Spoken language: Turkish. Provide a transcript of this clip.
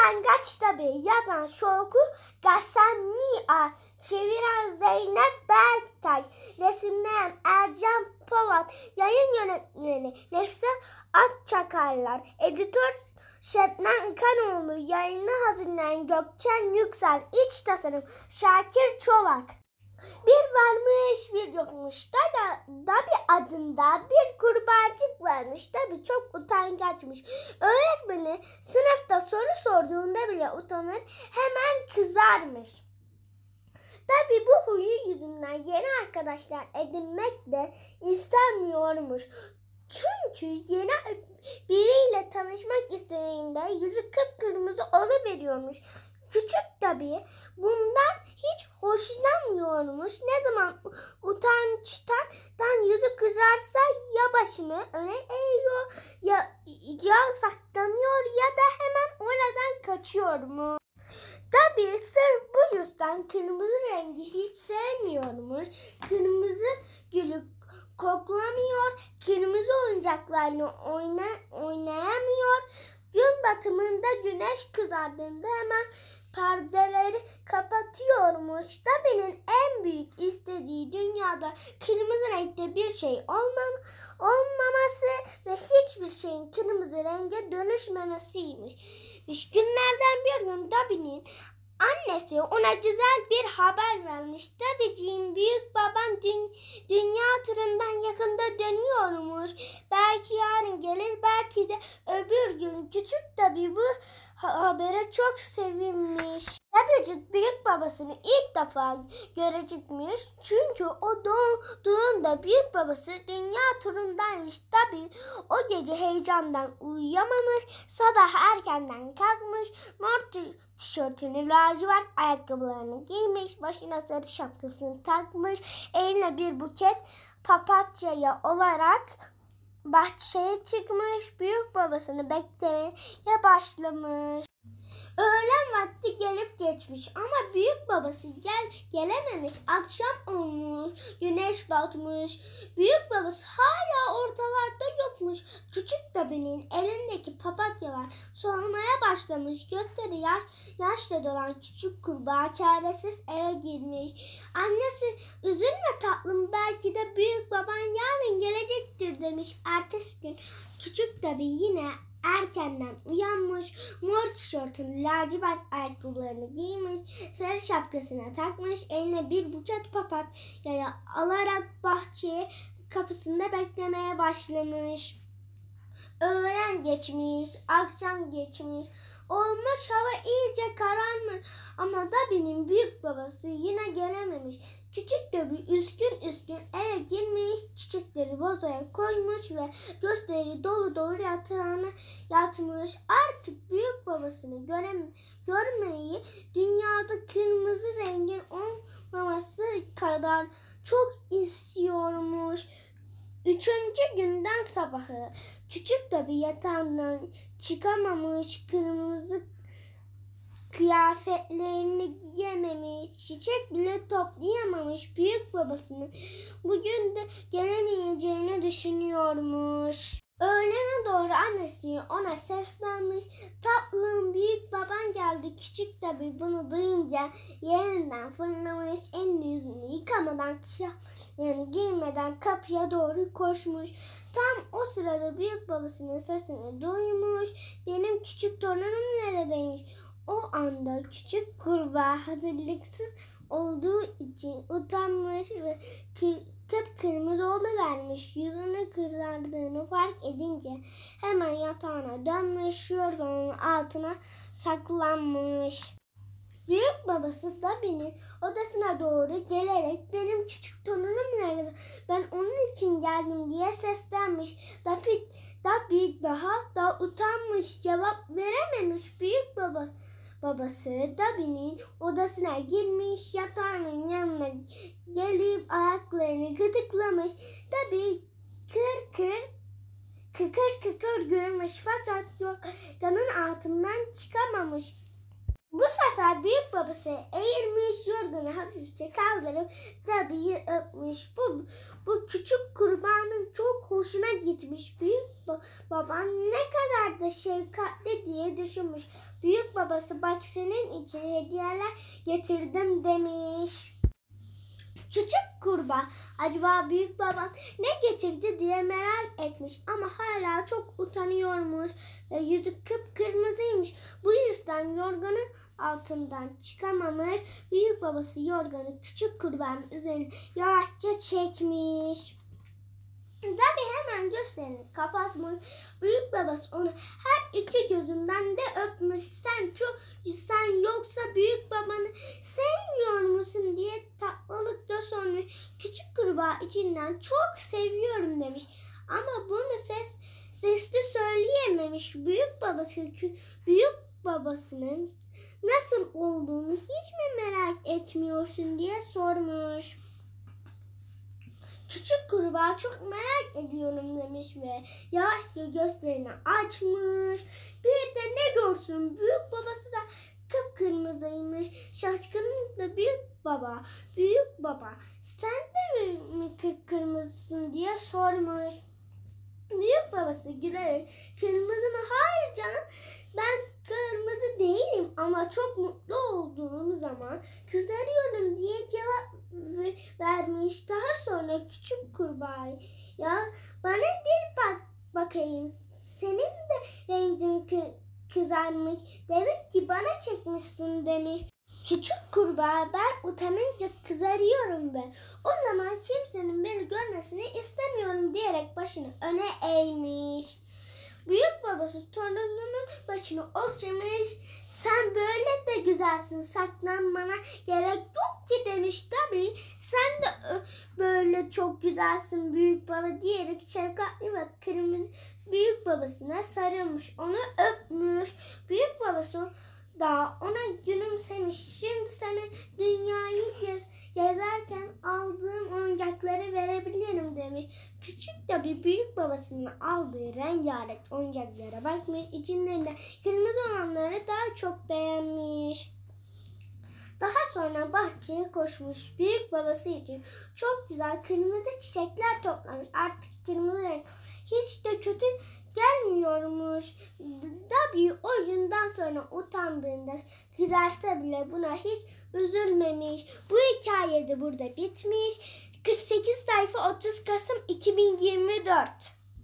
Utangaç tabii. Yazan Şoku Gassania, çeviren Zeynep Berktaş, resimleyen Ercan Polat, yayın yönetmeni Nefse Akçakarlar, editör Şebnem Kanoğlu, yayını hazırlayan Gökçen Yüksel, iç tasarım Şakir Çolak. Bir varmış bir yokmuş. Dabi adında bir kurbağacık varmış. Dabi çok utangaçmış. Öğretmeni sınıfta soru sorduğunda bile utanır, hemen kızarmış. Tabi bu huyu yüzünden yeni arkadaşlar edinmek de istemiyormuş. Çünkü yeni biriyle tanışmak istediğinde yüzü kıpkırmızı oluveriyormuş. Küçük tabii bundan hiç hoşlanmıyormuş. Ne zaman utançtan yüzü kızarsa ya başını öne eğiyor ya saklanıyor ya da hemen oradan kaçıyormuş. Tabii sırf bu yüzden kırmızı rengi hiç sevmiyormuş. Kırmızı gülü koklamıyor, kırmızı oyuncaklarla oynayamıyor. Gün batımında güneş kızardığında hemen perdeleri kapatıyormuş. Tabi'nin en büyük istediği dünyada kırmızı renkte bir şey olmaması ve hiçbir şeyin kırmızı renge dönüşmemesiymiş. Günlerden bir gün Tabi'nin annesi ona güzel bir haber vermiş. Tabiciğim, büyük baban dünya turundan yakında dönüyormuş. Belki yarın gelir, belki de öbür gün. Küçük Tabi bu habere çok sevinmiş. Tabicik büyük babasını ilk defa görecekmiş. Çünkü o doğduğunda büyük babası dünya turundaymış. Tabi o gece heyecandan uyuyamamış. Sabah erkenden kalkmış. Mor tişörtünü, lacivert ayakkabılarını giymiş. Başına sarı şapkasını takmış. Eline bir buket papatyaya olarak bahçeye çıkmış. Büyük babasını beklemeye başlamış. Öğlen vakti gelip geçmiş ama büyük babası gelememiş. Akşam olmuş, güneş batmış. Büyük babası hala ortalarda yokmuş. Küçük Tabi'nin elindeki papatyalar solmaya başlamış. Gözleri yaşla dolan küçük kurbağa çaresiz eve girmiş. Annesi, üzülme tatlım, belki de büyük baban yarın gelecektir demiş. Ertesi gün küçük Tabi yine erkenden uyanmış, mor tişörtünü, lacivert ayakkabılarını giymiş, sarı şapkasına takmış, eline bir buket papatyayı alarak bahçeye kapısında beklemeye başlamış. Öğlen geçmiş, akşam geçmiş, olmuş hava iyice kararmış ama Tabi'nin büyük babası yine gelememiş. Küçük Tabi üzgün eve girmiş, çiçekleri vazoya koymuş ve gözleri dolu dolu yatağına yatmış. Artık büyük babasını görmeyi, dünyada kırmızı rengin olmaması kadar çok istiyormuş. 3. günden sabahı küçük Tabi yatağından çıkamamış, kırmızı kıyafetlerini giyememiş, çiçek bile toplayamamış. Büyük babasının bugün de gelemeyeceğini düşünüyormuş. Öğlene doğru annesi ona seslenmiş. Tatlım, büyük baban geldi. Küçük Tabi bunu duyunca yerinden fırlamış. Elini yüzünü yıkamadan, yani giymeden kapıya doğru koşmuş. Tam o sırada büyük babasının sesini duymuş. Benim küçük torunum neredeymiş? O anda küçük kurbağa hazırlıksız olduğu için utanmış ve kıpkırmızı oluvermiş. Yüzünü kızardığını fark edince hemen yatağına dönmüş, yorganın altına saklanmış. Büyük babası Tabi'nin odasına doğru gelerek benim küçük torunum nerede? Ben onun için geldim diye seslenmiş. Tabi daha da utanmış, cevap verememiş. Büyük babası Tabi'nin odasına girmiş, yatağının yanına gelip ayaklarını gıdıklamış. Tabi kıkır kıkır gülmüş fakat yorganın altından çıkamamış. Bu sefer büyük babası eğilmiş, yorganı hafifçe kaldırıp Tabi'yi öpmüş. Bu küçük kurbanın çok hoşuna gitmiş. Babam ne kadar da şefkatli diye düşünmüş. Büyük babası bak senin için hediyeler getirdim demiş. Küçük kurbağa acaba büyük babam ne getirdi diye merak etmiş ama hala çok utanıyormuş ve yüzü kıpkırmızıymış. Bu yüzden yorganın altından çıkamamış. Büyük babası yorganı küçük kurbağanın üzerine yavaşça çekmiş. Tabii hemen gözlerini kapatmış. Büyük babası onu her iki gözünden de öpmüş. Sen yoksa büyük babanı sevmiyor musun diye tatlılıkla sormuş. Küçük kurbağa içinden çok seviyorum demiş. Ama bunu sesli söyleyememiş. Büyük babasının nasıl olduğunu hiç mi merak etmiyorsun diye sormuş. Küçük kurbağa çok merak ediyorum demiş ve yavaşça gözlerini açmış. Bir de ne görsün, büyük babası da kıpkırmızıymış. Şaşkınlıkla büyük baba sen de mi kıpkırmızısın diye sormuş. Büyük babası gülerek kırmızı mı? Hayır canım, ben kırmızı değilim ama çok mutlu olduğum zaman kızarıyorum diye cevap vermiş. Daha sonra küçük kurbağa ya bana bir bakayım, senin de rengin kızarmış, demek ki bana çekmişsin demiş. Küçük kurbağa ben utanınca kızarıyorum ben. O zaman kimsenin beni görmesini istemiyorum diyerek başını öne eğmiş. Büyük babası torununun başını okşamış. Sen böyle de güzelsin, saklanmana gerek yok ki demiş. Tabii sen de böyle çok güzelsin büyük baba diyerek şefkatli ve kırmızı büyük babasına sarılmış. Onu öpmüş. Büyük babası da ona gülümsemiş. Şimdi sana dünyayı gezerken aldığım oyuncakları verebilirim demiş. Küçük de bir büyük babasının aldığı rengarenk oyuncaklara bakmış. İçinden de kırmızı olanları daha çok beğenmiş. Daha sonra bahçeye koşmuş. Büyük babası için çok güzel kırmızı çiçekler toplamış. Artık kırmızı renk hiç de kötü gelmiyormuş. Tabii oyundan sonra utandığında kızarsa bile buna hiç üzülmemiş. Bu hikaye de burada bitmiş. 48 sayfa 30 Kasım 2024.